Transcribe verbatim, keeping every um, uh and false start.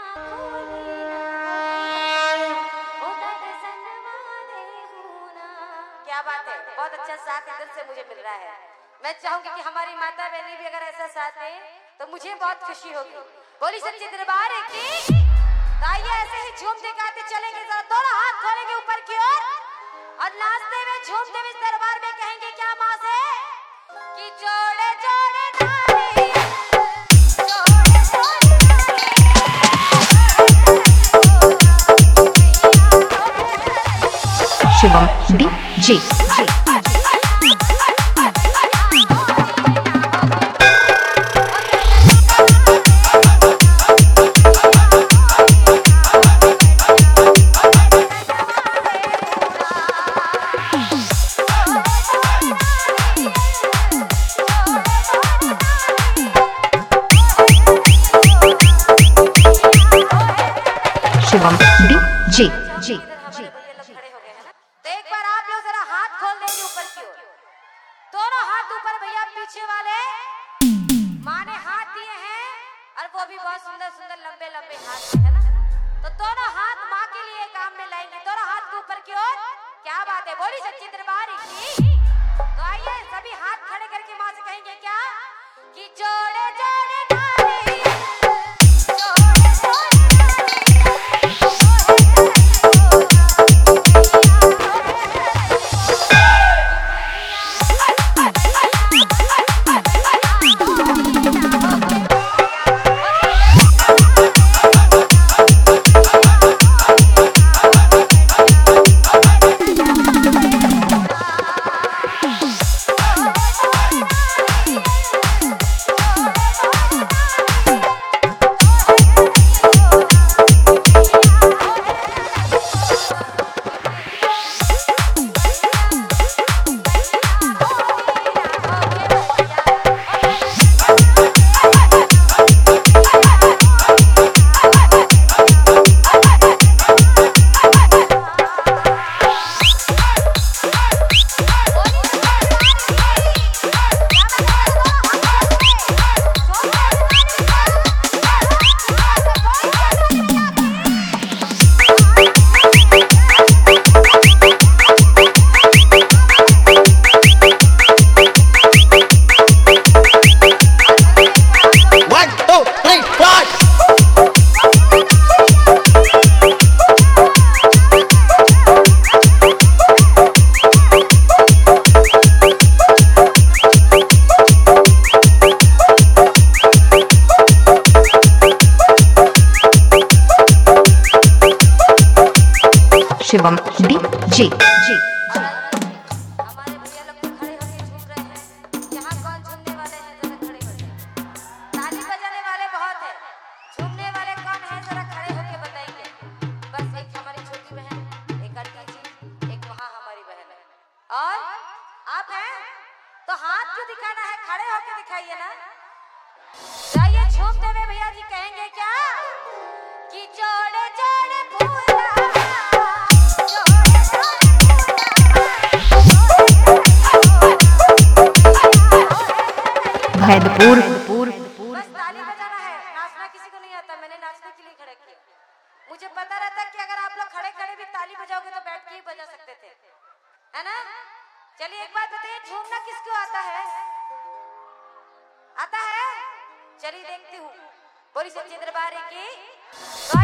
क्या बात है, बहुत अच्छा साथ इधर से मुझे मिल रहा है। मैं चाहूंगी कि हमारी माता बहनी भी अगर ऐसा साथ दे तो मुझे बहुत खुशी होगी। बोली सच्चे दरबार की। तो आइए ऐसे ही झूमते गाते चलेंगे, जरा दोनों हाथ खोलेंगे ऊपर की ओर और नाचते हुए झूमते हुए दरबार में कहेंगे क्या माँ से कि जोड़े जोड़े डाली जोड़े जोड़े Shivam D J Shivam D J जे दोनों हाथ ऊपर भैया, पीछे वाले माँ ने हाथ दिए हैं और वो भी बहुत सुंदर सुंदर लंबे लंबे हाथ है ना। तो दोनों हाथ माँ के लिए काम में लाएंगे, दोनों हाथ के ऊपर की ओर। क्या बात है, बोली सच्ची दरबार की। तो आइए सभी हाथ खड़े करके माँ से कहेंगे क्या कि जोड़े जोड़े डाली जोड़े जोड़े शिवम डी जे जे हमारे भैया लोग तो खड़े होके झूम रहे हैं। यहाँ कौन झूमने वाले हैं, जरा खड़े हो जाइए। ताली बजाने वाले बहुत हैं, झूमने वाले कौन हैं, जरा खड़े होके बताइए। बस एक हमारी छोटी बहन, एक आंटी जी, एक वहाँ हमारी बहन है और आप हैं। तो हाथ क्यों दिखाना है, खड़े होके दिखाइए ना। जाइए झूमते हुए भैया जी कहेंगे क्या कि जोड़े जोड़े फूला भैदपुर बस ताली बजाना है, नाचना किसी को नहीं आता। मैंने नाचने के लिए खड़ा किया। मुझे पता रहता कि अगर आप लोग खड़े खड़े भी ताली बजाओगे तो बैठ के ही बजा सकते थे, है ना। चलिए एक बात बताइए, झूमना किसको आता है? आता है? चलिए देखती हूँ। बोली सच्चे दरबार की।